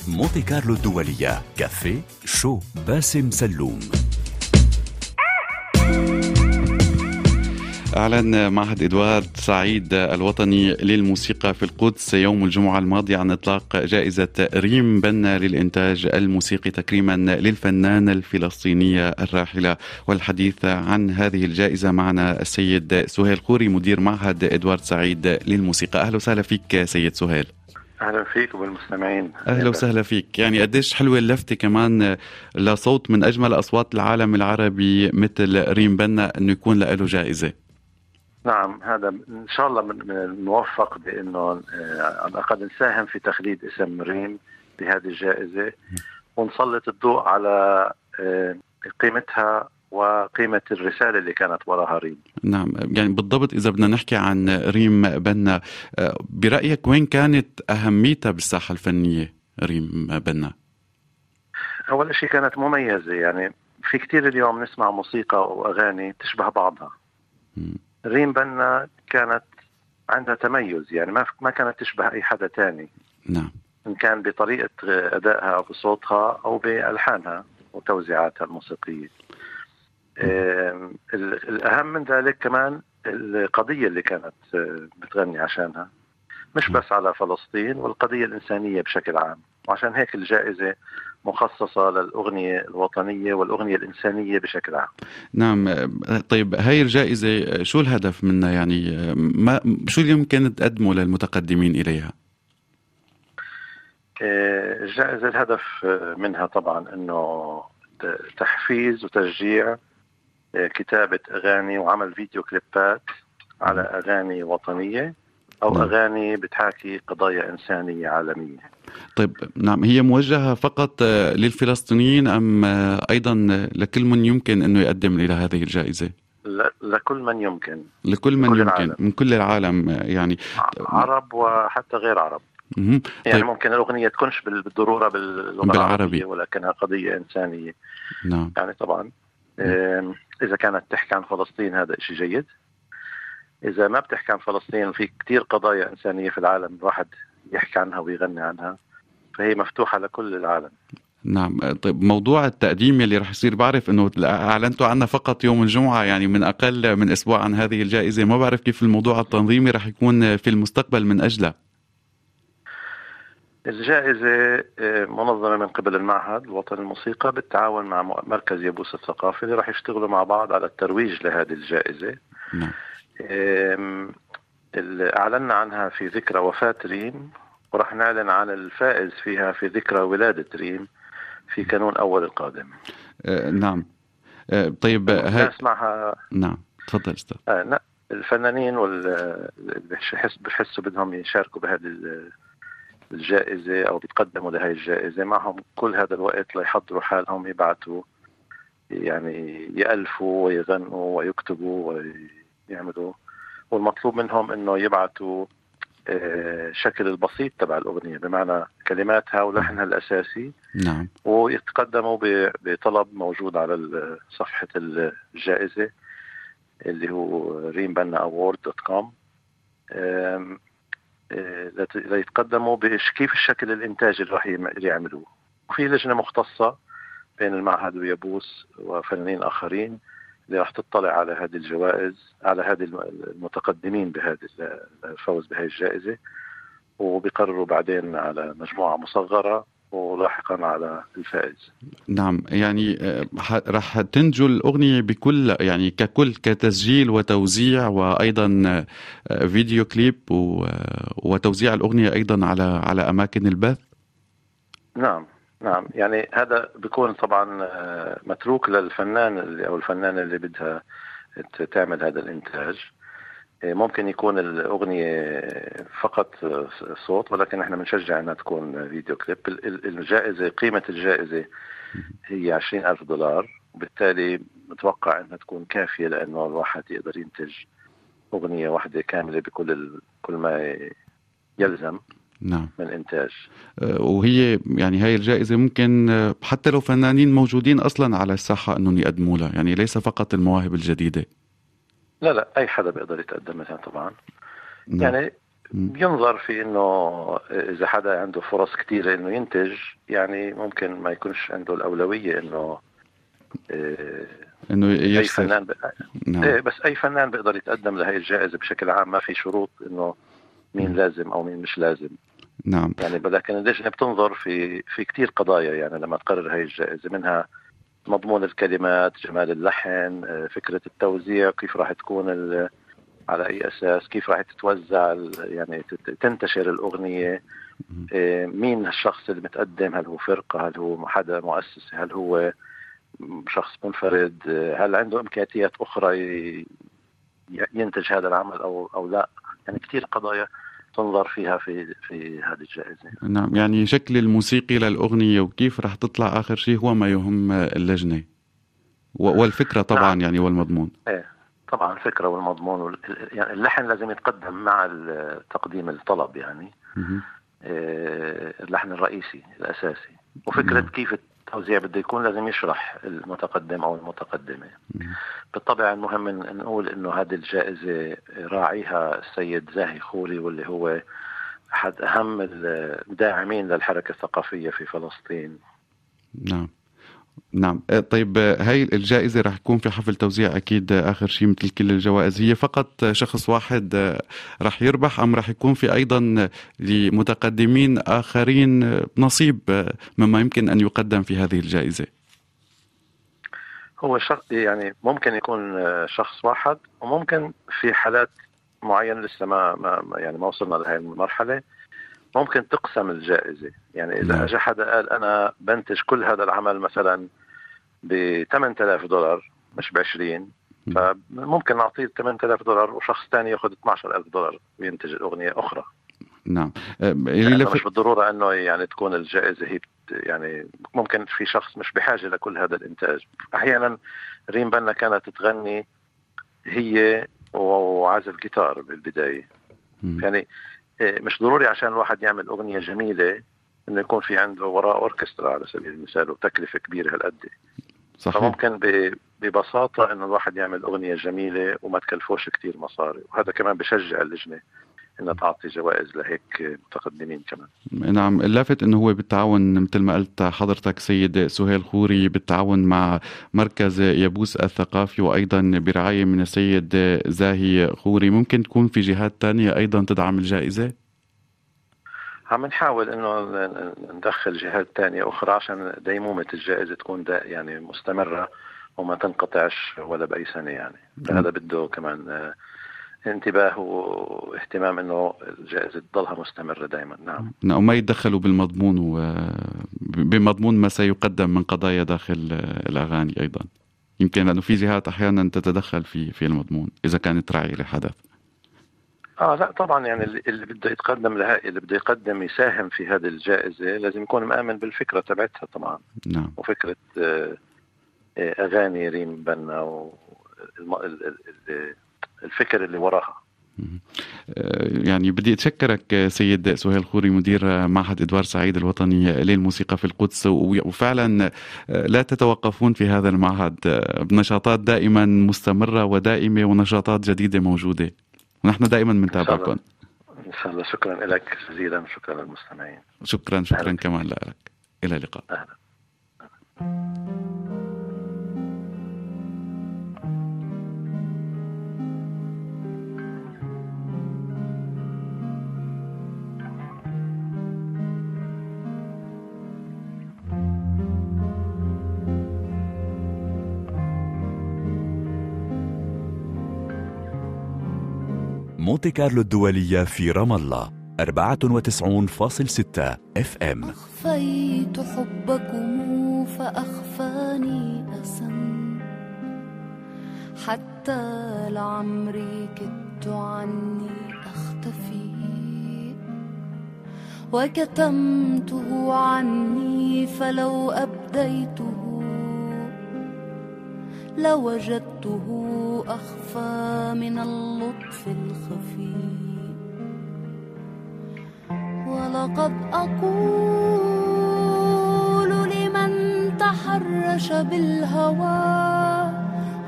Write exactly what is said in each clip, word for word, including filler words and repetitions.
مونتي كارلو الدولية. كافيه شو باسم سلوم. أعلن معهد إدوارد سعيد الوطني للموسيقى في القدس يوم الجمعة الماضي عن إطلاق جائزة ريم بنا للإنتاج الموسيقي تكريما للفنانة الفلسطينية الراحلة. والحديث عن هذه الجائزة معنا السيد سهيل خوري مدير معهد إدوارد سعيد للموسيقى. أهلا وسهلا فيك سيد سهيل. أهلا فيك وبالمستمعين. أهلا وسهلا فيك. يعني قديش حلوة اللفتة كمان لصوت من أجمل أصوات العالم العربي مثل ريم بنا أنه يكون له جائزة. نعم، هذا إن شاء الله من الموفق بأنه على الأقل نساهم في تخليد اسم ريم بهذه الجائزة ونسلط الضوء على قيمتها وقيمة الرسالة اللي كانت وراها ريم. نعم، يعني بالضبط إذا بدنا نحكي عن ريم بنا، برأيك وين كانت أهميتها بالساحة الفنية ريم بنا؟ أول شيء كانت مميزة، يعني في كتير اليوم نسمع موسيقى وأغاني تشبه بعضها. م. ريم بنا كانت عندها تميز، يعني ما ما كانت تشبه أي حدا تاني. نعم. إن كان بطريقة أدائها أو بصوتها أو بألحانها وتوزيعاتها الموسيقية. الأهم من ذلك كمان القضية اللي كانت بتغني عشانها، مش بس على فلسطين والقضية الإنسانية بشكل عام، وعشان هيك الجائزة مخصصة للأغنية الوطنية والأغنية الإنسانية بشكل عام. نعم. طيب هاي الجائزة شو الهدف منها؟ يعني ما شو اللي يمكن تقدمه للمتقدمين إليها؟ الجائزة الهدف منها طبعا أنه تحفيز وتشجيع كتابة أغاني وعمل فيديو كليبات على أغاني وطنية أو نعم. أغاني بتحاكي قضايا إنسانية عالمية. طيب نعم، هي موجهة فقط للفلسطينيين أم أيضا لكل من يمكن أنه يقدم إلى هذه الجائزة؟ لكل من يمكن. لكل من يمكن العالم. من كل العالم يعني عرب وحتى غير عرب. يعني طيب. ممكن الأغنية تكونش بالضرورة باللغة العربية ولكنها قضية إنسانية. نعم. يعني طبعا إذا كانت تحكي عن فلسطين هذا شيء جيد. إذا ما بتحكي عن فلسطين في كتير قضايا إنسانية في العالم الواحد يحكي عنها ويغني عنها، فهي مفتوحة لكل العالم. نعم. طيب موضوع التقديم اللي رح يصير، بعرف أنه أعلنتوا عنه فقط يوم الجمعة، يعني من أقل من أسبوع عن هذه الجائزة، ما بعرف كيف الموضوع التنظيمي رح يكون في المستقبل من أجله. الجائزة منظمة من قبل المعهد الوطني للموسيقى بالتعاون مع مركز يابوس الثقافي اللي راح يشتغلوا مع بعض على الترويج لهذه الجائزة. نعم. أعلنا عنها في ذكرى وفاة ريم، وراح نعلن عن الفائز فيها في ذكرى ولادة ريم في كانون أول القادم. أه نعم. أه طيب هاي نسمعها. نعم تفضل أستاذ. أه الفنانين واللي بحسوا بدهم يشاركوا بهذه الجائزة أو بيتقدموا لهذه الجائزة معهم كل هذا الوقت ليحضروا حالهم، يبعثوا يعني يألفوا ويغنوا ويكتبوا ويعملوا، والمطلوب منهم إنه يبعثوا شكل البسيط تبع الأغنية بمعنى كلماتها ولحنها الأساسي. نعم. ويتقدموا بطلب موجود على صفحة الجائزة اللي هو ريم بنا أوورد دوت كوم، ليتقدموا بكيف الشكل الإنتاجي اللي راح يعملوه. وفي لجنة مختصة بين المعهد ويابوس وفنانين آخرين اللي راح تطلع على هذه الجوائز، على هذه المتقدمين بهذه الفوز بهذه الجائزة، وبيقرروا بعدين على مجموعة مصغرة ولاحقا على الفائز. نعم. يعني راح تنجو الأغنية بكل يعني ككل كتسجيل وتوزيع وأيضا فيديو كليب وتوزيع الأغنية أيضا على على أماكن البث. نعم نعم. يعني هذا بيكون طبعا متروك للفنان اللي أو الفنانة اللي بدها تعمل هذا الإنتاج. ممكن يكون الأغنية فقط صوت، ولكن احنا بنشجع انها تكون فيديو كليب. الجائزة قيمة الجائزة هي عشرين ألف دولار، وبالتالي متوقع انها تكون كافية لأنه الواحد يقدر ينتج أغنية واحدة كاملة بكل كل ما يلزم. نعم. من إنتاج. وهي يعني هاي الجائزة ممكن حتى لو فنانين موجودين أصلا على الساحة أنهم يقدموا لها، يعني ليس فقط المواهب الجديدة. لا لا، أي حدا بيقدر يتقدم لها طبعا. نعم. يعني بينظر في انه اذا حدا عنده فرص كتيرة انه ينتج، يعني ممكن ما يكونش عنده الاولوية انه انه اي يرسل. فنان ب... نعم. ايه بس اي فنان بيقدر يتقدم لهي الجائزة بشكل عام، ما في شروط انه مين م. لازم او مين مش لازم. نعم. يعني لكن اللجنة بتنظر في في كتير قضايا يعني لما تقرر هاي الجائزة، منها مضمون الكلمات، جمال اللحن، فكرة التوزيع، كيف راح تكون ال... على أي أساس، كيف راح تتوزع يعني تنتشر الأغنية، مين الشخص اللي متقدم، هل هو فرقة، هل هو حدا مؤسسة، هل هو شخص منفرد، هل عنده إمكانيات أخرى ينتج هذا العمل أو أو لا. يعني كتير قضايا تنظر فيها في في هذه الجائزة. نعم، يعني شكل الموسيقي للأغنية وكيف راح تطلع آخر شيء هو ما يهم اللجنة، والفكرة طبعا. نعم. يعني والمضمون. ايه طبعا الفكرة والمضمون وال... يعني اللحن لازم يتقدم مع تقديم الطلب، يعني إيه اللحن الرئيسي الأساسي، وفكرة مم. كيف التوزيع بده يكون لازم يشرح المتقدم أو المتقدمة. مم. بالطبع المهم نقول إنه هذه الجائزة راعيها السيد زاهي خوري، واللي هو أحد أهم الداعمين للحركة الثقافية في فلسطين. نعم نعم. طيب هاي الجائزة رح يكون في حفل توزيع أكيد آخر شيء مثل كل الجوائز، هي فقط شخص واحد رح يربح أم رح يكون في أيضا لمتقدمين آخرين نصيب مما يمكن أن يقدم في هذه الجائزة؟ هو شخص يعني ممكن يكون شخص واحد، وممكن في حالات معينة لسه ما, ما يعني ما وصلنا لهذه المرحلة ممكن تقسم الجائزة. يعني إذا أجى حدا قال أنا بنتج كل هذا العمل مثلا ب ثمانية آلاف دولار مش ب عشرين، فممكن نعطيه ثمانية آلاف دولار وشخص ثاني يأخذ اثني عشر ألف دولار وينتج الأغنية أخرى. نعم. يعني لف... مش بالضرورة أنه يعني تكون الجائزة هي يعني ممكن في شخص مش بحاجة لكل هذا الإنتاج. أحيانا ريم بنا كانت تغني هي وعازف جيتار بالبداية. م. يعني مش ضروري عشان الواحد يعمل أغنية جميلة إنه يكون في عنده وراء أوركسترا على سبيل المثال وتكلفة كبيرة هالقد. صحيح. فممكن ببساطة إنه الواحد يعمل أغنية جميلة وما تكلفوش كتير مصاري، وهذا كمان بشجع اللجنة إنها تعطي جوائز لهيك متقدمين كمان. نعم. اللافت إنه هو بالتعاون مثل ما قلت حضرتك سيد سهيل خوري، بالتعاون مع مركز يابوس الثقافي، وأيضا برعاية من السيد زاهي خوري. ممكن تكون في جهات تانية أيضا تدعم الجائزة؟ عم نحاول إنه ندخل جهات تانية أخرى عشان ديمومة الجائزة تكون دا يعني مستمرة وما تنقطعش ولا بأي سنة. يعني هذا بده كمان انتباه واهتمام انه الجائزة تضلها مستمرة دائما. نعم. وما يتدخلوا بالمضمون وبمضمون ما سيقدم من قضايا داخل الأغاني أيضا، يمكن لأنه في جهات أحيانا تتدخل في في المضمون إذا كانت راعي لحدث. اه لا طبعا، يعني اللي بده يتقدم لها اللي بده يقدم يساهم في هذه الجائزة لازم يكون مآمن بالفكرة تبعتها طبعا. نعم. وفكرة أغاني ريم بنا والفكر اللي وراها. يعني بدي أتشكرك سيد سهيل خوري مدير معهد إدوارد سعيد الوطني للموسيقى في القدس، وفعلا لا تتوقفون في هذا المعهد بنشاطات دائما مستمرة ودائمة ونشاطات جديدة موجودة، ونحن دائما بنتابعكم. إن شاء الله. شكرا لك جزيلا، شكرا للمستمعين. شكرا شكرا أهلا. كمان لك. إلى اللقاء. أهلا. مونتي كارلو الدولية في رام الله أربعة وتسعين فاصلة ستة اف ام. أخفيت حبكم فأخفاني أسن، حتى لعمري كدت عني أختفي، وكتمته عني فلو أبديته لوجدته أخفى من اللطف الخفي. ولقد أقول لمن تحرش بالهوى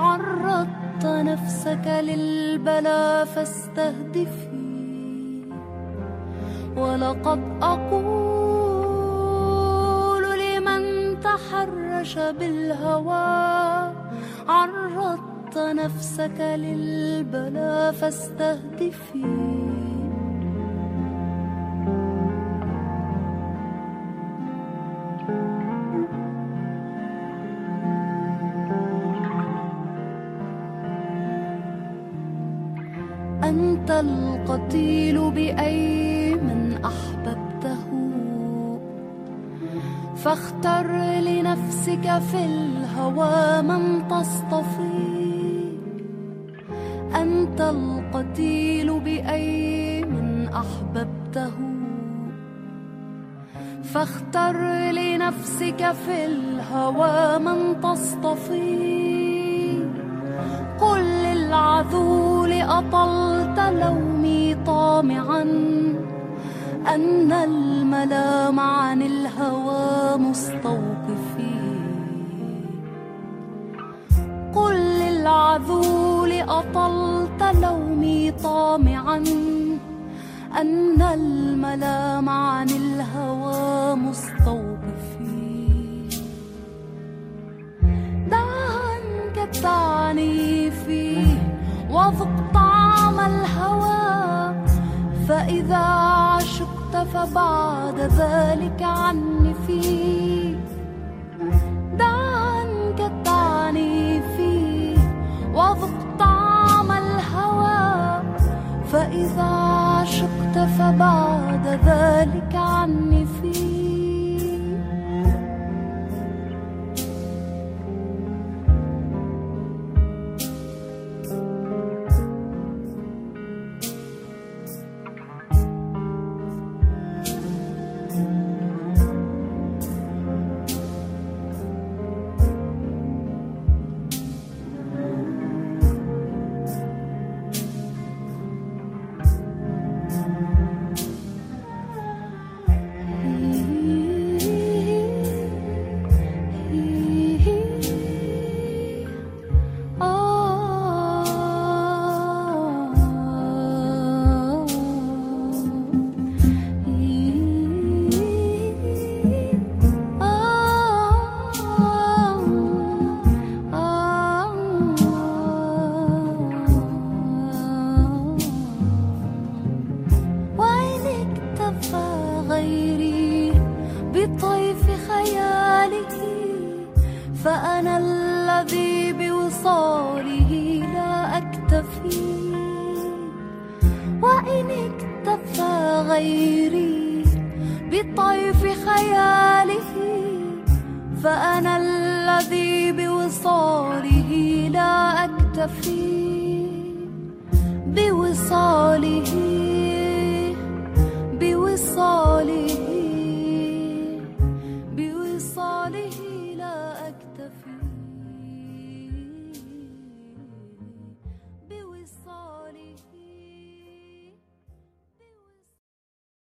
عرضت نفسك للبلا فاستهدفي، ولقد أقول لمن تحرش بالهوى عرضت نفسك للبلا فاستهدفي. أنت القتيل بأي من أحببته فاختر لنفسك في الهوى من تصطفي. أنت القتيل بأي من أحببته فاختر لنفسك في الهوى من تصطفي. قل للعذول أطلت لومي طامعا أن الملام عن الهوى مستوقفي. قل للعذول أطلت لومي طامعا أن الملام عن الهوى مستوقفي. دع عنك التعنيف وذق طعم الهوى فإذا عشقت فبعد ذلك عنفي. دع عنك التعنيف وذق طعم الهوى فإذا عشقت فبعد ذلك عنفي. فأنا الذي بوصاله لا أكتفي. وإن اكتفى غيري بطيف خياله فأنا الذي بوصاله لا أكتفي.